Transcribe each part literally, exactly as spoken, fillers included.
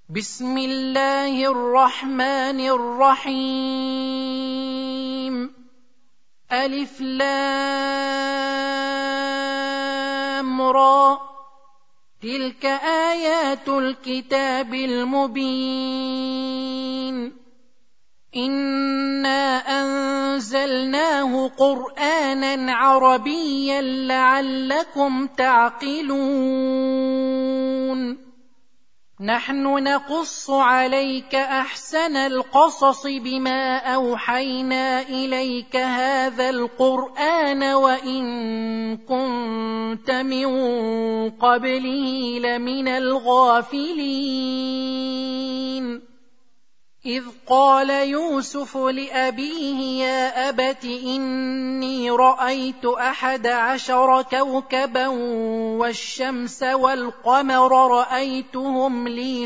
بسم الله الرحمن الرحيم. ألف لام را، تلك آيات الكتاب المبين. إنا أنزلناه قرآنا عربيا لعلكم تعقلون. نحن نقص عليك أحسن القصص بما أوحينا إليك هذا القرآن وإن كنت من قبله لمن الغافلين. إذ قال يوسف لأبيه يا أبت إني رأيت أحد عشر كوكبا والشمس والقمر رأيتهم لي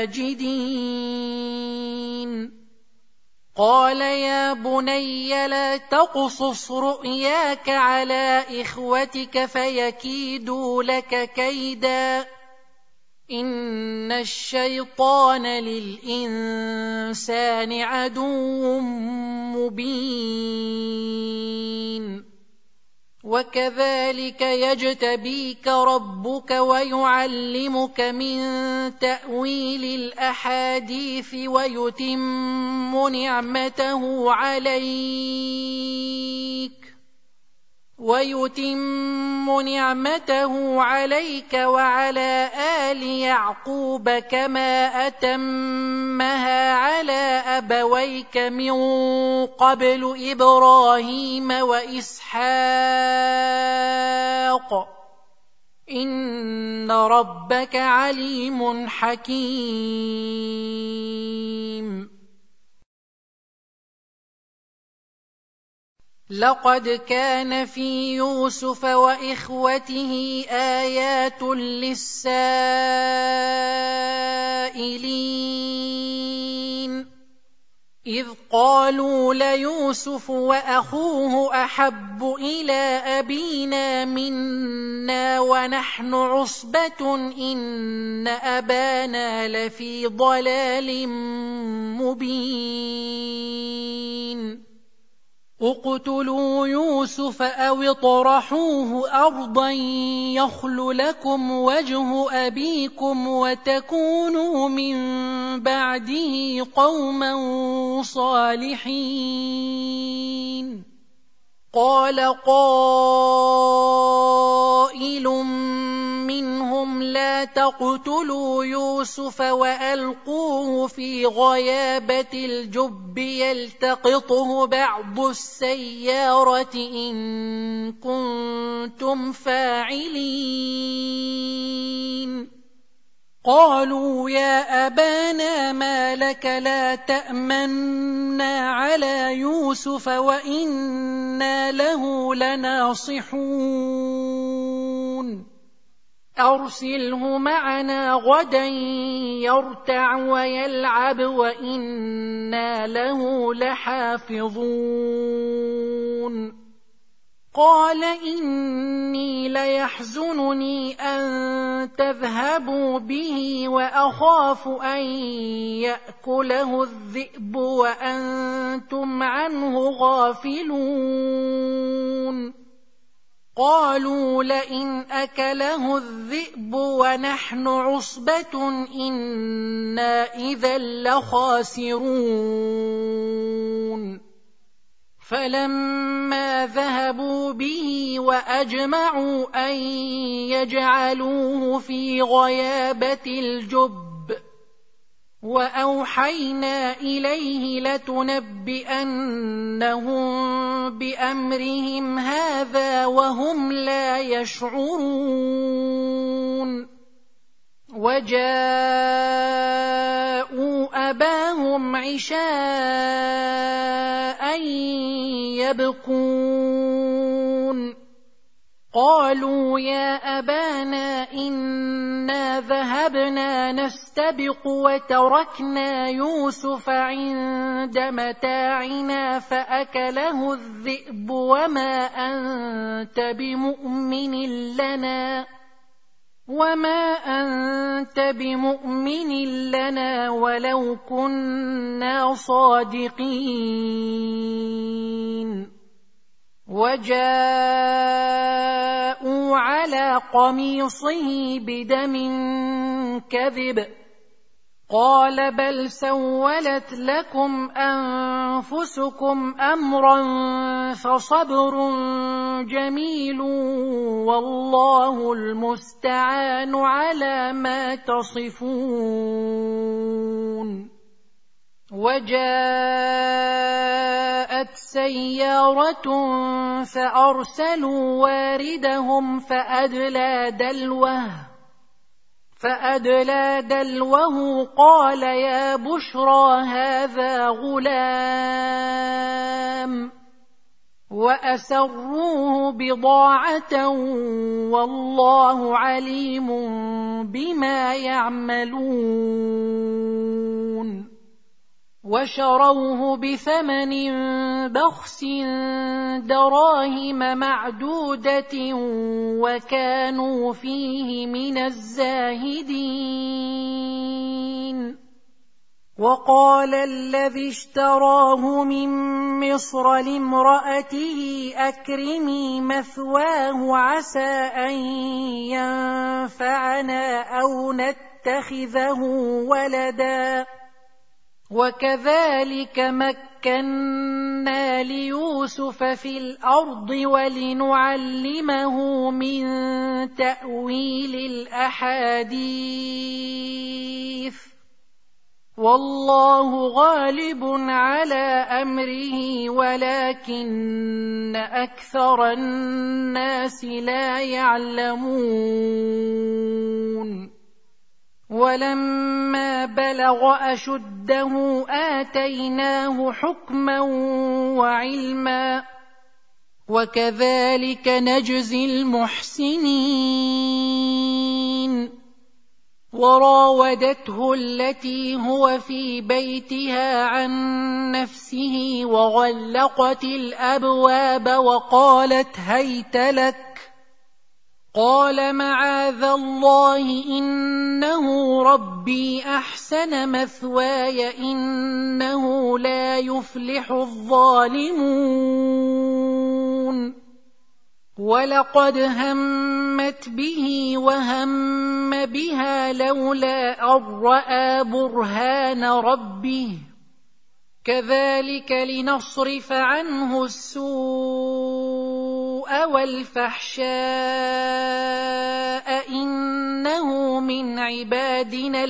ساجدين. قال يا بني لا تقصص رؤياك على إخوتك فيكيدوا لك كيدا، إن الشيطان للإنسان عدو مبين. وكذلك يجتبيك ربك ويعلمك من تأويل الأحاديث ويتم نعمته عليك ويتم نعمته عليك وعلى آل يعقوب كما أتمها على أبويك من قبل إبراهيم وإسحاق إن ربك عليم حكيم. لقد كان في يوسف وإخوته آيات للسائلين، إذ قالوا ليوسف وأخوه أحب إلى أبينا منا ونحن عصبة إن أبانا لفي ضلال مبين. اقتلوا يوسف أو اطرحوه أرضا يخل لكم وجه أبيكم وتكونوا من بعده قوما صالحين. قال قائل منهم لا تقتلوا يوسف وألقوه في غيابة الجب يلتقطه بعض السيارة إن كنتم فاعلين. قالوا يا أبانا ما لك لا تأمنا على يوسف وإنا له لناصحون. أرسله معنا غدا يرتع ويلعب وإنا له لحافظون. قال إني ليحزنني أن تذهبوا به وأخاف أن يأكله الذئب وأنتم عنه غافلون. قالوا لئن أكله الذئب ونحن عصبة إنا إذا لخاسرون. فلما ذهبوا به وأجمعوا أن يجعلوه في غيابة الجب وأوحينا إليه لتنبئنهم بأمرهم هذا وهم لا يشعرون. وجاءوا أباهم عشاء يبكون. قالوا يا أبانا إنا ذهبنا نستبق وتركنا يوسف عند متاعنا فأكله الذئب وما أنت بمؤمن لنا وما أنت بمؤمن لنا ولو كنا صادقين. وجاءوا على قميصه بدم كذب قال بل سولت لكم أنفسكم أمرا فصبر جميل والله المستعان على ما تصفون. وجاءت سيارة فأرسلوا واردهم فأدلى دلوه فأدلى دلوه قال يا بشرى هذا غلام وأسروه بضاعة والله عليم بما يعملون. وشروه بثمن بخس دراهم معدودة وكانوا فيه من الزاهدين. وقال الذي اشتراه من مصر لامرأته أكرمي مثواه عسى أن ينفعنا أو نتخذه ولدا وكذلك مكنا ليوسف في الأرض ولنعلمه من تأويل الأحاديث والله غالب على أمره ولكن أكثر الناس لا يعلمون. ولما بلغ أشده آتيناه حكما وعلما وكذلك نجزي المحسنين. وراودته التي هو في بيتها عن نفسه وغلقت الأبواب وقالت هيت لك قال معاذ الله إنه ربي أحسن مثواي إنه لا يفلح الظالمون. ولقد همت به وهم بها لولا أن رأى برهان ربه كذلك لنصرف عنه السوء والفحشاء إنه من عبادنا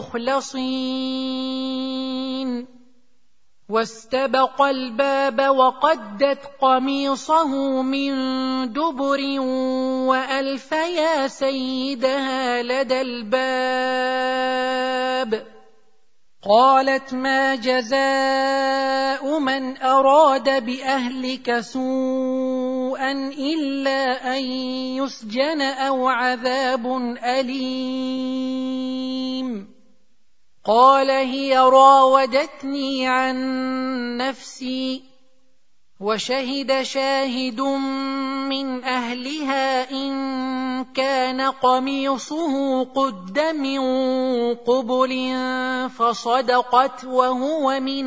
المخلصين. واستبق الباب وقدت قميصه من دبر وألف يا سيدها لدى الباب قالت ما جزاء من أراد بأهلك سوءا إلا أن يسجن أو عذاب أليم. قال هي راودتني عن نفسي وشهد شاهد من أهلها إن كان قميصه قد من قبل فصدقت وهو من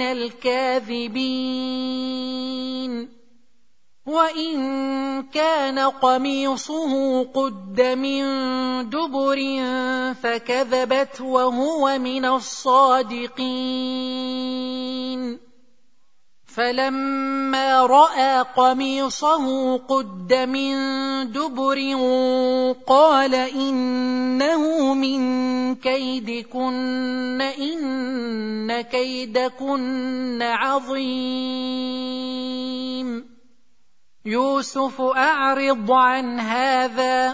الكاذبين. وإن كان قميصه قد من دبر فكذبت وهو من الصادقين. فلما رأى قميصه قد من دبر قال إنه من كيدكن إن كيدكن عظيم. يوسف أعرض عن هذا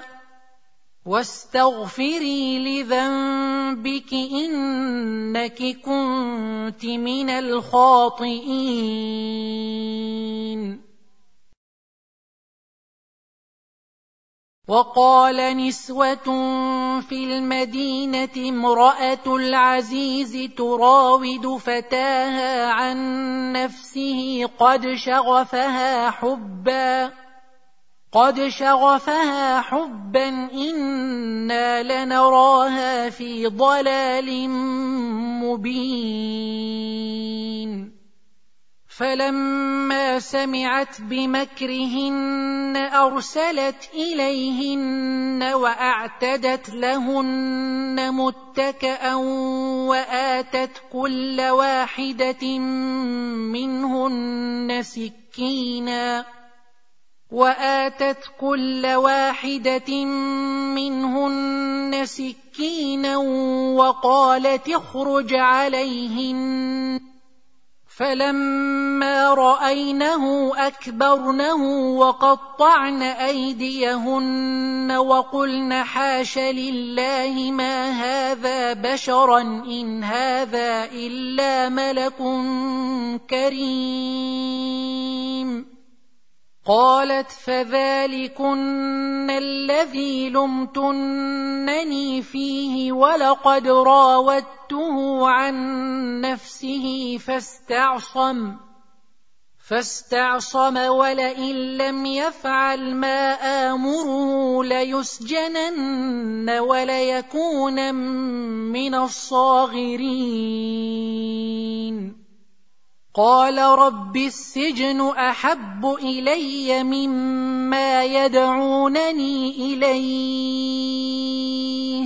واستغفري لذنبك إنك كنت من الخاطئين. وقال نسوة في المدينة امرأة العزيز تراود فتاها عن نفسه قد شغفها حبا قد شغفها حبا إنا لنراها في ضلال مبين فلما سمعت بمكرهن أرسلت إليهن وأعتدت لهن متكئا وآتت كل واحدة منهن سكينا وآتت كل واحدة منهن سكينا وقالت اخرج عليهن فلما رأينه أكبرنه وقطعن أيديهن وقلن حاش لله ما هذا بشرا إن هذا إلا ملك كريم قالت فذلكن الذي لمتنني فيه ولقد راودته عن نفسه فاستعصم فاستعصم ولئن لم يفعل ما آمره ليسجنن وليكون من الصاغرين قال رب السجن أحب إلي مما يدعونني إليه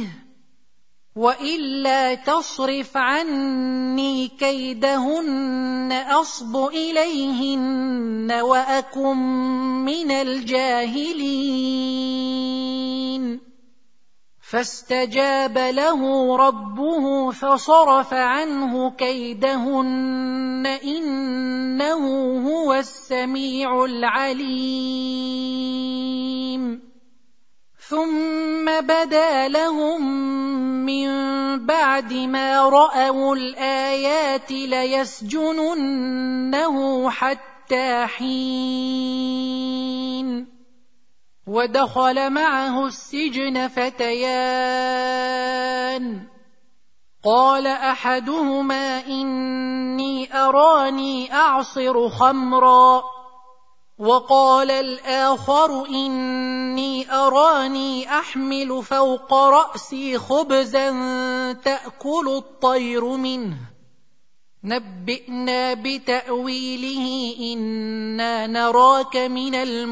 وإلا تصرف عني كيدهن أصب إليهن وأكن من الجاهلين فاستجاب له ربه فصرف عنه كيدهن إنه هو السميع العليم ثم بدا لهم من بعد ما رأوا الآيات ليسجننه حتى حين ودخل معه السجن فتيان قال أحدهما إني أراني أعصر خمرا وقال الآخر إني أراني أحمل فوق رأسي خبزا تأكل الطير منه نبئنا بتأويله إنا نراك من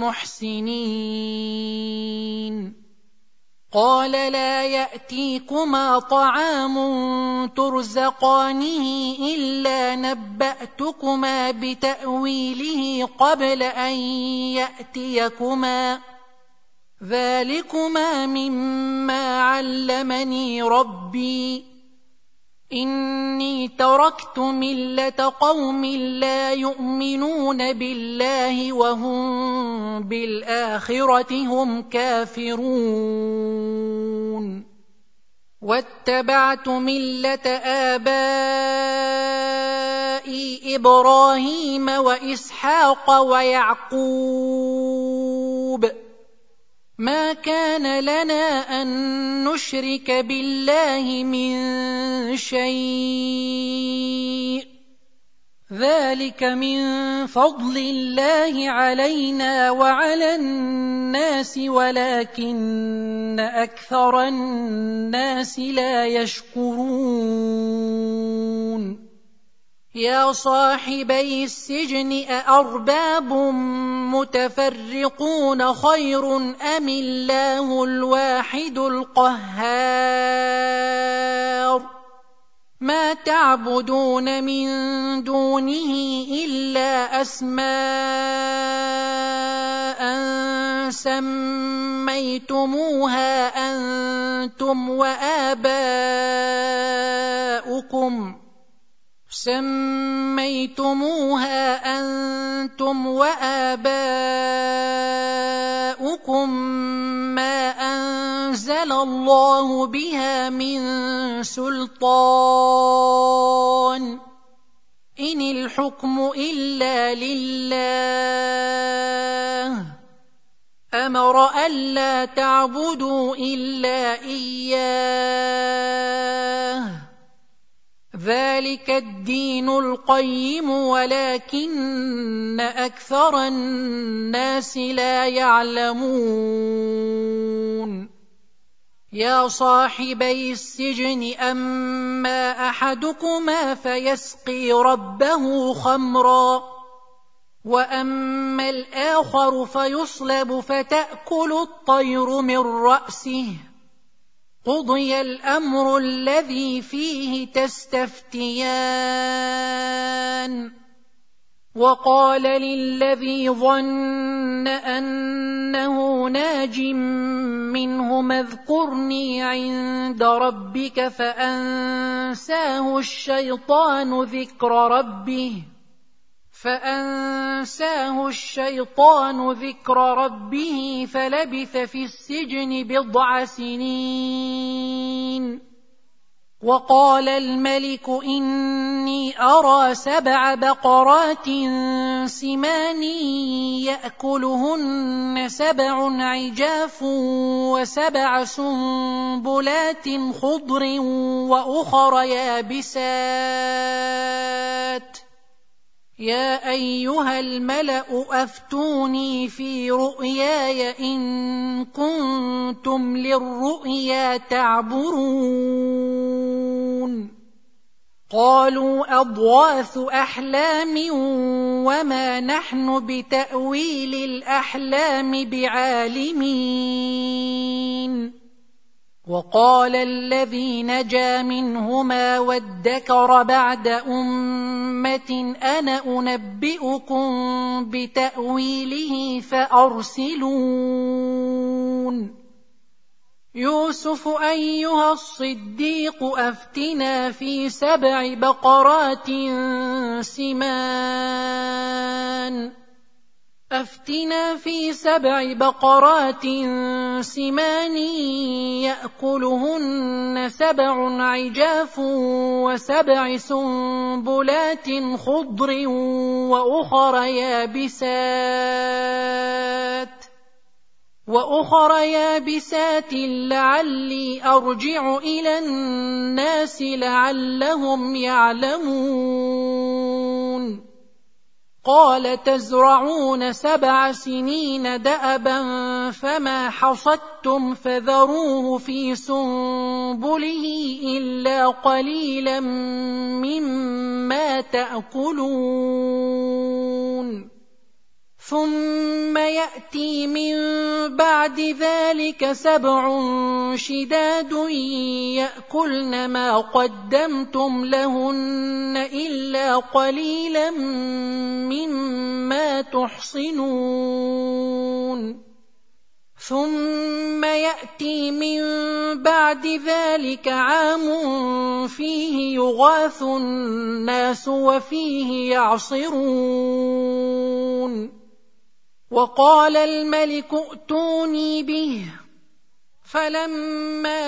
المحسنين قال لا يأتيكما طعام ترزقانه إلا نبأتكما بتأويله قبل أن يأتيكما ذلكما مما علمني ربي إني تركت ملة قوم لا يؤمنون بالله وهم بالآخرة هم كافرون واتبعت ملة آبائي إبراهيم وإسحاق ويعقوب ما كان لنا أن نشرك بالله من شيء ذلك من فضل الله علينا وعلى الناس ولكن أكثر الناس لا يشكرون يا صاحبي السجن أأرباب متفرقون خير أم الله الواحد القهار ما تعبدون من دونه إلا أسماء سميتموها أنتم وآباؤكم سميتموها أنتم وآباؤكم ما أنزل الله بها من سلطان إن الحكم إلا لله أمر ألا تعبدوا إلا إياه ذلك الدين القيم ولكن أكثر الناس لا يعلمون يا صاحبي السجن أما أحدكما فيسقي ربه خمرا وأما الآخر فيصلب فتأكل الطير من رأسه قضي الأمر الذي فيه تستفتيان وقال للذي ظن أنه ناج منهما اذكرني عند ربك فأنساه الشيطان ذكر ربه فأنساه الشيطان ذكر ربه فلبث في السجن بضع سنين وقال الملك إني أرى سبع بقرات سمان يأكلهن سبع عجاف وسبع سنبلات خضر وأخر يابسات يا أيها الملأ أفتوني في رؤياي إن كنتم للرؤيا تعبرون قالوا أضغاث أحلام وما نحن بتأويل الأحلام بعالمين وقال الذي نجا منهما وادكر بعد أمة أنا أنبئكم بتأويله فأرسلون يوسف أيها الصديق أفتنا في سبع بقرات سمان أفتنا في سبع بقرات سمان يأكلهن سبع عجاف وسبع سنبلات خضر وأخر يابسات وأخر يابسات لعلي أرجع إلى الناس لعلهم يعلمون قال تزرعون سبع سنين دأبا فما حصدتم فذروه في سنبله إلا قليلا مما تأكلون ثم يأتي من بعد ذلك سبع شداد يأكلن ما قدمتم لهن إلا قليلا مما تحصنون ثم يأتي من بعد ذلك عام فيه يغاث الناس وفيه يعصرون وقال الملك ائتوني به فلما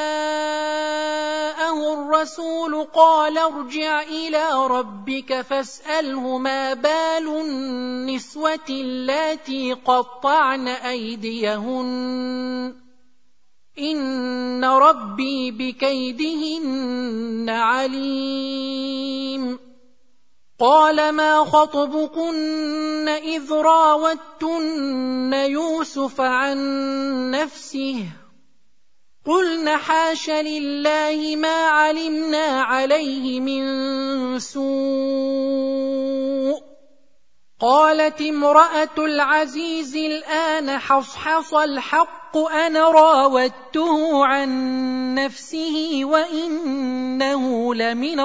جاءه الرسول قال ارجع إلى ربك فاسأله ما بال النسوة اللاتي قطعن أيديهن إن ربي بكيدهن عليم قال ما خطبكن إذ راوتن يوسف عن نفسه قلن حاش لله ما علمنا عليه من سوء قالت امرأة العزيز الآن حصحص الحق أنا راودته عن نفسه وإنه لمن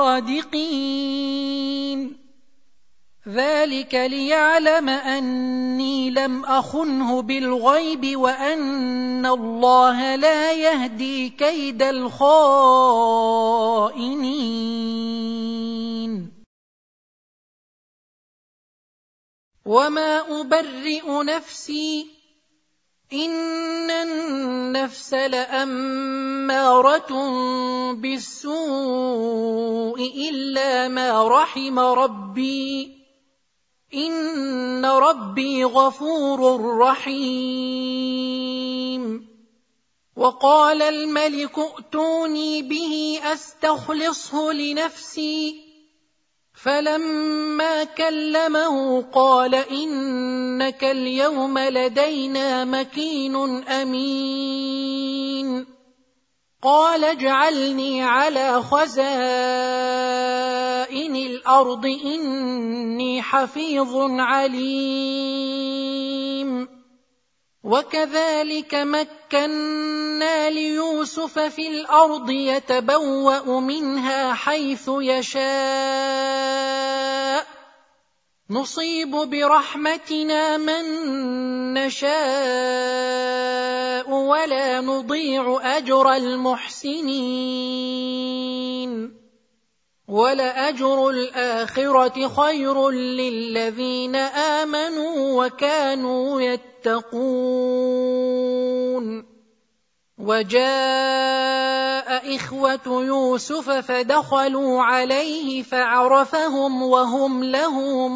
الصادقين ذلك ليعلم أني لم أخنه بالغيب وأن الله لا يهدي كيد الخائنين وما أبرئ نفسي إن النفس لأمارة بالسوء إلا ما رحم ربي إن ربي غفور رحيم وقال الملك ائتوني به أستخلصه لنفسي، فلما كلمه قال إنك اليوم لدينا مكين أمين. قال اجعلني على خزائن الأرض إني حفيظ عليم. وكذلك مكنا ليوسف في الأرض يتبوأ منها حيث يشاء، نصيب برحمتنا من نشاء ولا نضيع أجر المحسنين. ولأجر الآخرة خير للذين آمنوا وكانوا يتقون. وجاء إخوة يوسف فدخلوا عليه فعرفهم وهم له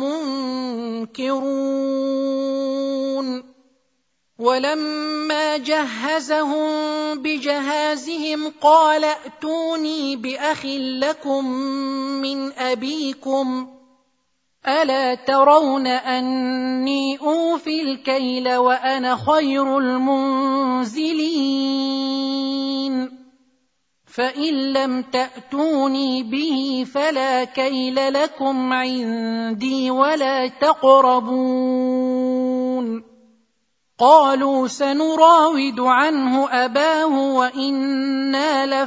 منكرون. ولما جهزهم بجهازهم قال ائتوني بأخ لكم من أبيكم، ألا ترون أني أوفي الكيل وأنا خير المنزلين؟ فإن لم تأتوني به فلا كيل لكم عندي ولا تقربون. قالوا سنراود عنه أباه وإنا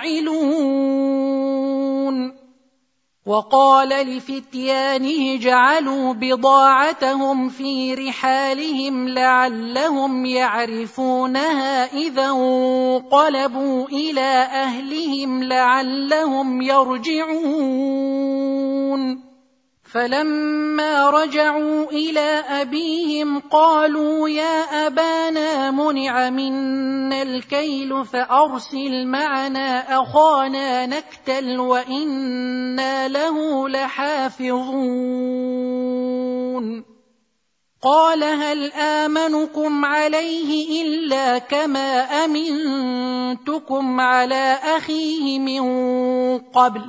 لفاعلون. وقال لفتيانه جعلوا بضاعتهم في رحالهم لعلهم يعرفونها إذا انقلبوا إلى أهلهم لعلهم يرجعون. فلما رجعوا إلى أبيهم قالوا يا أبانا منع منا الكيل فأرسل معنا أخانا نكتل وإنا له لحافظون. قال هل آمنكم عليه إلا كما أمنتكم على أخيه من قبل،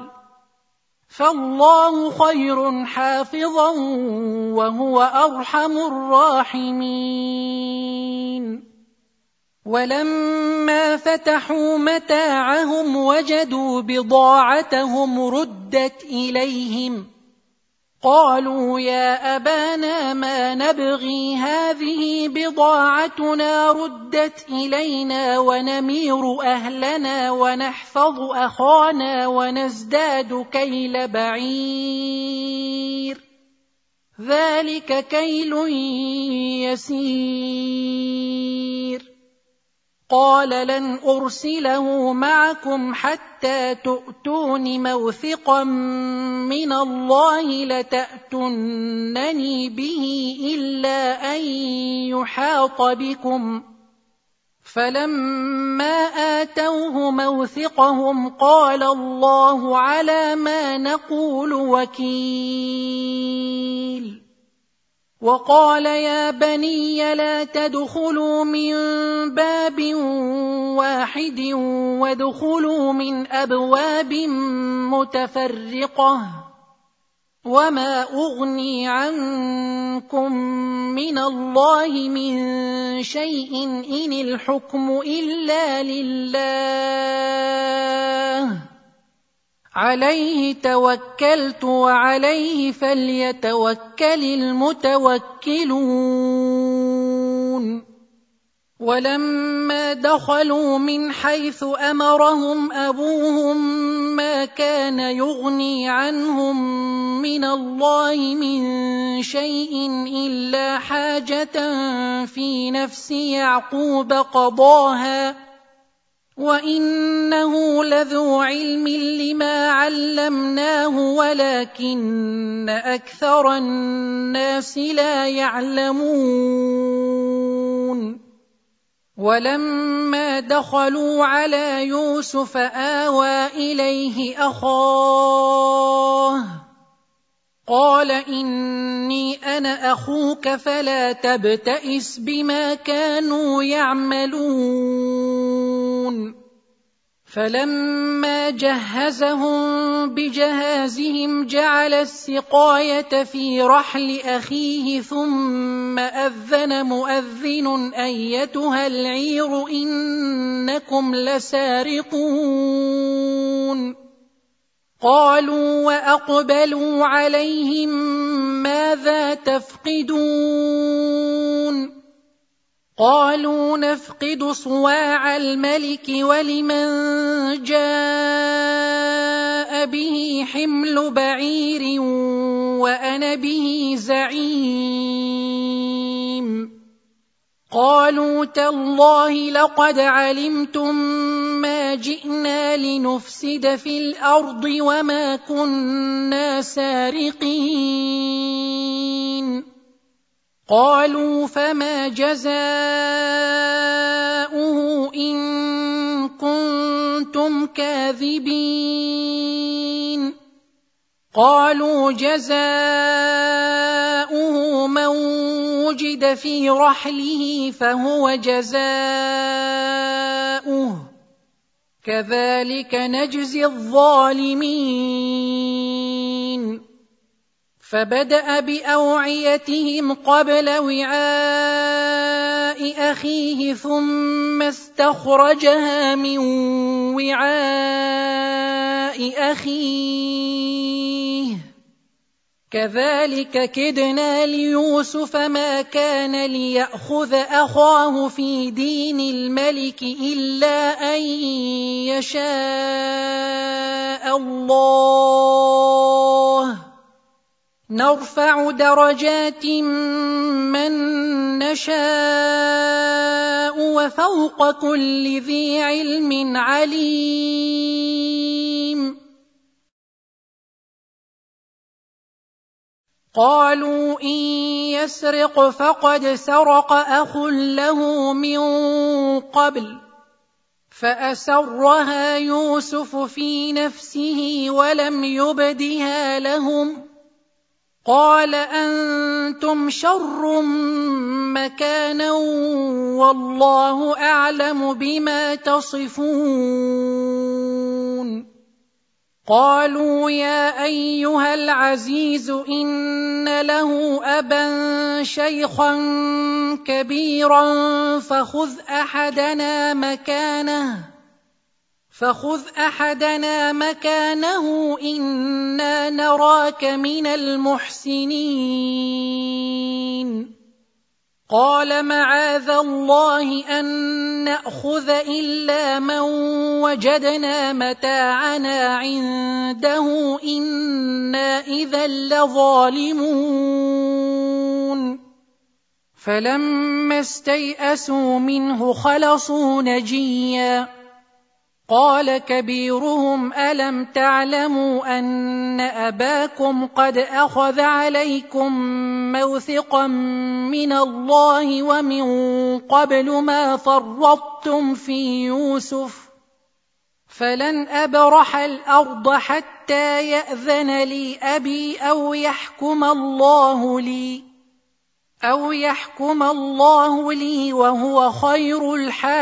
فالله خير حافظا وهو أرحم الراحمين. ولما فتحوا متاعهم وجدوا بضاعتهم ردت إليهم، قالوا يا أبانا ما نبغي هذه بضاعتنا ردت إلينا ونمير أهلنا ونحفظ أخانا ونزداد كيل بعير، ذلك كيل يسير. قال لن أرسله معكم حتى تؤتون موثقا من الله لتأتونني به إلا أن يحاط بكم. فلما آتوه موثقهم قال الله على ما نقول وكيل. وقال يا بني لا تدخلوا من باب واحد وادخلوا من أبواب متفرقة، وما أغني عنكم من الله من شيء إن الحكم إلا لله، عليه توكلت وعليه فليتوكل المتوكلون. ولما دخلوا من حيث أمرهم أبوهم ما كان يغني عنهم من الله من شيء إلا حاجة في نفس يعقوب قضاها، وإنه لذو علم لما علمناه ولكن أكثر الناس لا يعلمون. ولما دخلوا على يوسف آوى إليه أخاه قال إني أنا أخوك فلا تبتئس بما كانوا يعملون. فلما جهزهم بجهازهم جعل السقاية في رحل أخيه ثم أذن مؤذن أيتها العير إنكم لسارقون قالوا وأقبلوا عليهم ماذا تفقدون قالوا نفقد صواع الملك ولمن جاء به حمل بعير وأنا به زعيم قالوا تالله لقد علمتم ما جئنا لنفسد في الأرض وما كنا سارقين قالوا فما جزاؤه إن كنتم كاذبين قالوا جزاؤه من وجد في رحله فهو جزاؤه كذلك نجزي الظالمين فبدأ بأوعيتهم قبل وعاء أخيه ثم استخرجها من وعاء أخيه كذلك كدنا ليوسف ما كان ليأخذ أخاه في دين الملك إلا أن يشاء الله نرفع درجات من نشاء وفوق كل ذي علم عليم قالوا إن يسرق فقد سرق أخ له من قبل فأسرها يوسف في نفسه ولم يبدها لهم قال أنتم شر مكانا والله أعلم بما تصفون قالوا يا أيها العزيز إن له أبا شيخا كبيرا فخذ أحدنا مكانه فخذ أحدنا مكانه إنا نراك من المحسنين قال معاذ الله أن نأخذ إلا من وجدنا متاعنا عنده إنا إذا لظالمون فلما استيئسوا منه خلصوا نجيا قال كبيرهم ألم تعلموا أن أباكم قد أخذ عليكم موثقا من الله ومن قبل ما فرطتم في يوسف فلن أبرح الأرض حتى يأذن لي أبي أو يحكم الله لي أو يحكم الله لي وهو خير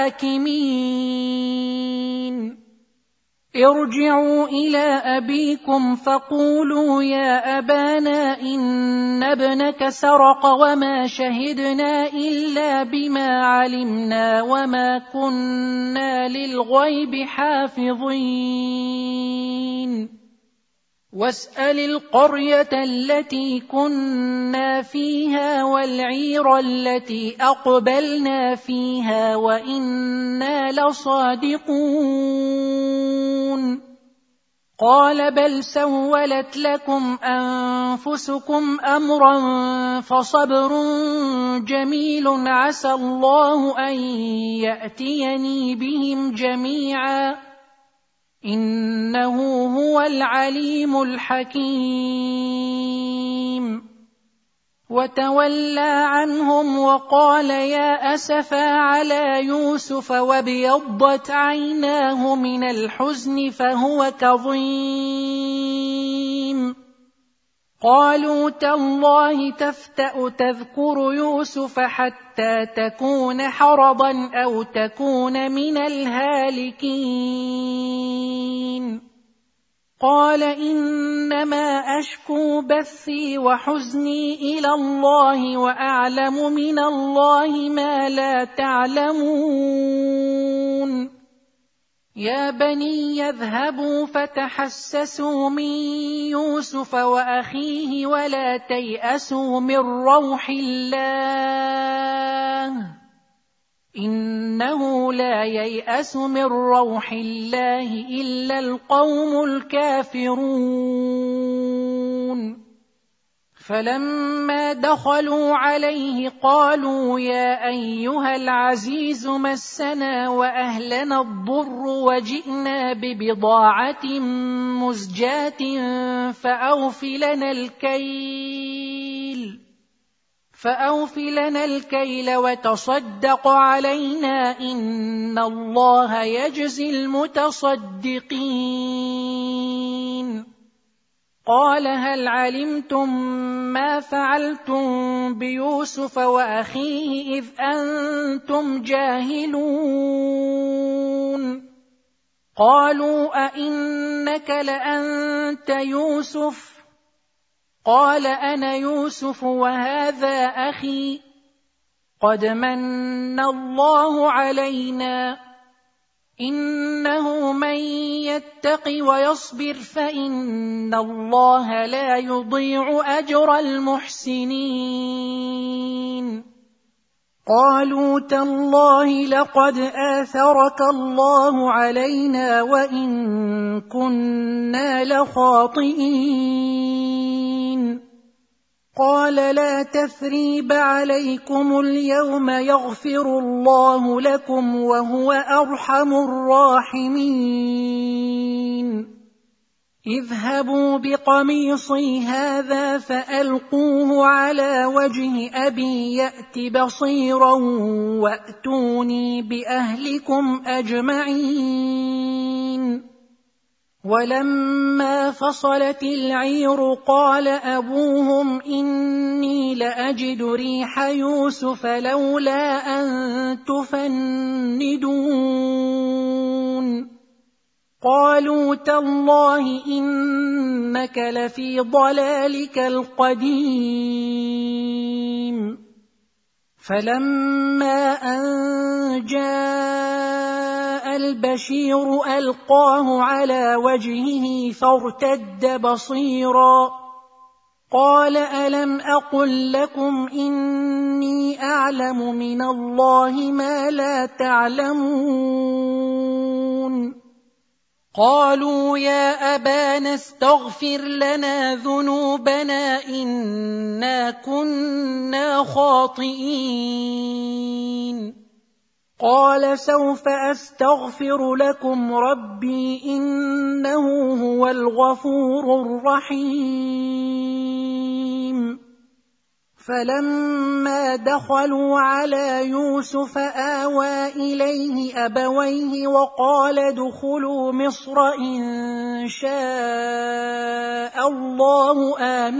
الحاكمين ارجعوا إلى أبيكم فقولوا يا أبانا إن ابنك سرق وما شهدنا إلا بما علمنا وما كنا للغيب حافظين واسأل القرية التي كنا فيها والعير التي أقبلنا فيها وإنا لصادقون قال بل سولت لكم أنفسكم أمرا فصبر جميل عسى الله أن يأتيني بهم جميعا إنه هو العليم الحكيم وتولى عنهم وقال يا أسفا على يوسف وابيضت عيناه من الحزن فهو كظيم قالوا تالله تفتأ تذكر يوسف حتى تكون حرضا أو تكون من الهالكين قال إنما أشكو بثي وحزني إلى الله وأعلم من الله ما لا تعلمون يا بني يذهبوا فتحسسوا من يوسف وأخيه ولا تيأسوا من روح الله إنه لا ييأس من روح الله إلا القوم الكافرون فلما دخلوا عليه قالوا يا أيها العزيز مسنا وأهلنا الضر وجئنا ببضاعة مزجاة فأوف لنا الكيل فأوف لنا الكيل وتصدق علينا إن الله يجزي المتصدقين قال هل علمتم ما فعلتم بيوسف وأخيه إذ أنتم جاهلون قالوا أئنك لأنت يوسف قال أنا يوسف وهذا أخي قد من الله علينا إنه من يتق ويصبر فإن الله لا يضيع أجر المحسنين قالوا تالله لقد آثرك الله علينا وإن كنا لخاطئين قال لا تثريب عليكم اليوم يغفر الله لكم وهو أرحم الراحمين اذهبوا بقميصي هذا فألقوه على وجه أبي يأت بصيرا وأتوني بأهلكم أجمعين ولما فصلت العير قال أبوهم إني لأجد ريح يوسف لولا أن تفندون قالوا تالله إنك لفي ضلالك القديم فلما أن جاء البشير ألقاه على وجهه فارتد بصيرا قال ألم أقل لكم إني أعلم من الله ما لا تعلمون قالوا يا أبانا استغفر لنا ذنوبنا إنا كنا خاطئين قال سوف أستغفر لكم ربي إنه هو الغفور الرحيم فلما دخلوا على يوسف آوى إليه أبويه وقال ادخلوا مصر إن شاء الله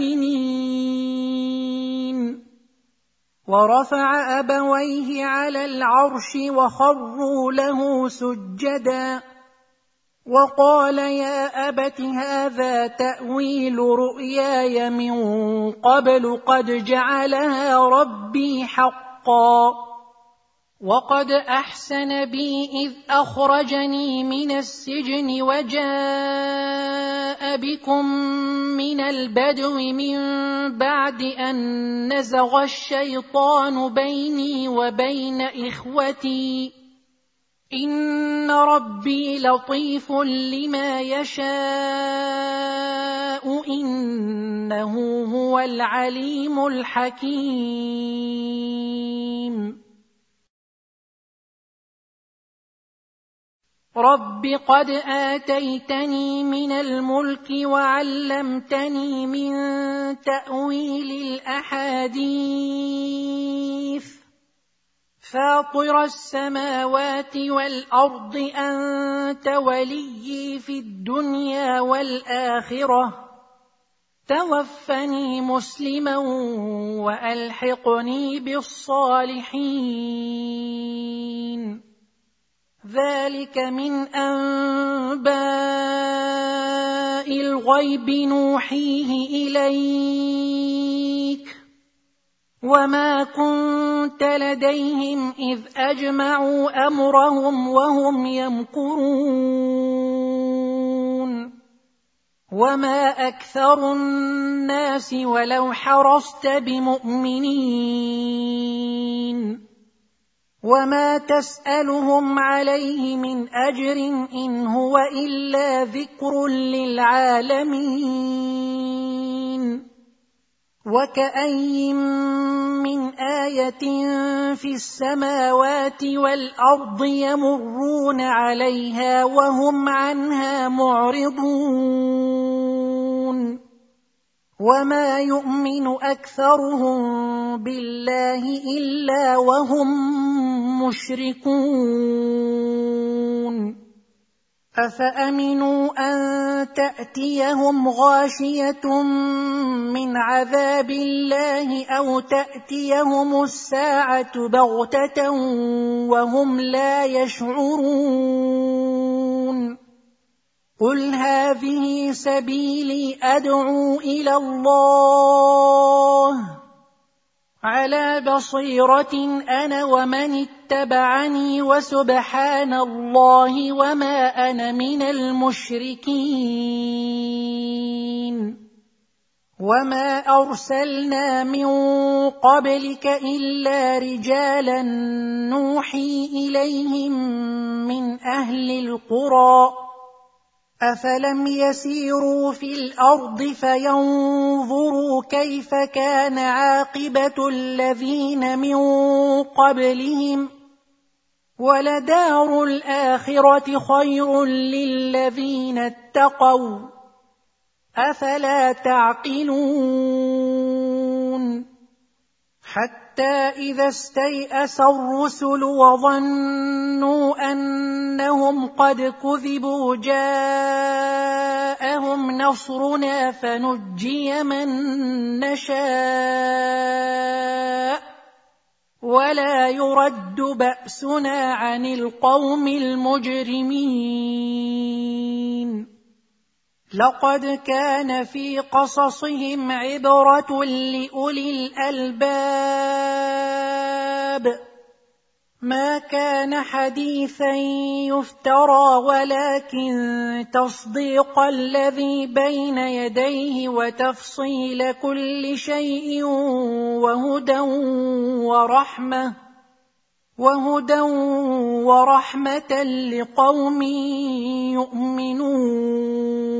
آمنين ورفع أبويه على العرش وخروا له سجدا وقال يا أبت هذا تأويل رؤياي من قبل قد جعلها ربي حقا وقد أحسن بي إذ أخرجني من السجن وجاء بكم من البدو من بعد أن نزغ الشيطان بيني وبين إخوتي إن ربي لطيف لما يشاء إنه هو العليم الحكيم رب قد آتيتني من الملك وعلمتني من تأويل الأحاديث فاطر السماوات والأرض أنت وليي في الدنيا والآخرة توفني مسلما وألحقني بالصالحين. ذلك من أنباء الغيب نوحيه إليك وما كنت لديهم إذ أجمعوا أمرهم وهم يمكرون. وما أكثر الناس ولو حرصت بمؤمنين وما تسألهم عليه من أجر إن هو إلا ذكر للعالمين. وكأين من آية في السماوات والأرض يمرون عليها وهم عنها معرضون. وما يؤمن أكثرهم بالله إلا وهم مشركون. أفأمنوا أن تأتيهم غاشية من عذاب الله أو تأتيهم الساعة بغتة وهم لا يشعرون. قل هذه سبيلي أدعو إلى الله على بصيرة أنا ومن اتبعني وسبحان الله وما أنا من المشركين. وما أرسلنا من قبلك إلا رجالا نوحي إليهم من أهل القرى أفلم يسيروا في الأرض فينظروا كيف كان عاقبة الذين من قبلهم ولدار الآخرة خير للذين اتقوا أفلا تعقلون. حتى إذا استيأس الرسل وظنوا أنهم قد كذبوا جاءهم نصرنا فنجي من نشاء ولا يرد بأسنا عن القوم المجرمين. لقد كان في قصصهم عبرة لأولي الألباب ما كان حديثا يفترى ولكن تصديق الذي بين يديه وتفصيل كل شيء وهدى ورحمة وهدى ورحمة لقوم يؤمنون.